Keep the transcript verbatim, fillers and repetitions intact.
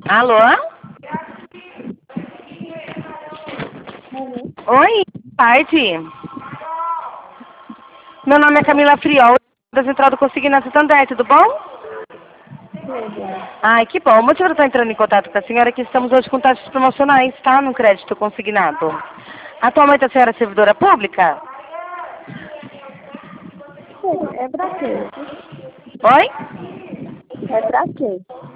Alô? Alô? Oi, boa tarde. Meu nome é Camila Friol, da Central do Consignado Santander, tudo bom? Tudo. Ai, que bom. O motivo de eu estar entrando em contato com a senhora é que estamos hoje com taxas promocionais, tá? No crédito consignado. Atualmente a senhora é servidora pública? Sim, é pra quê? Oi? É pra quê?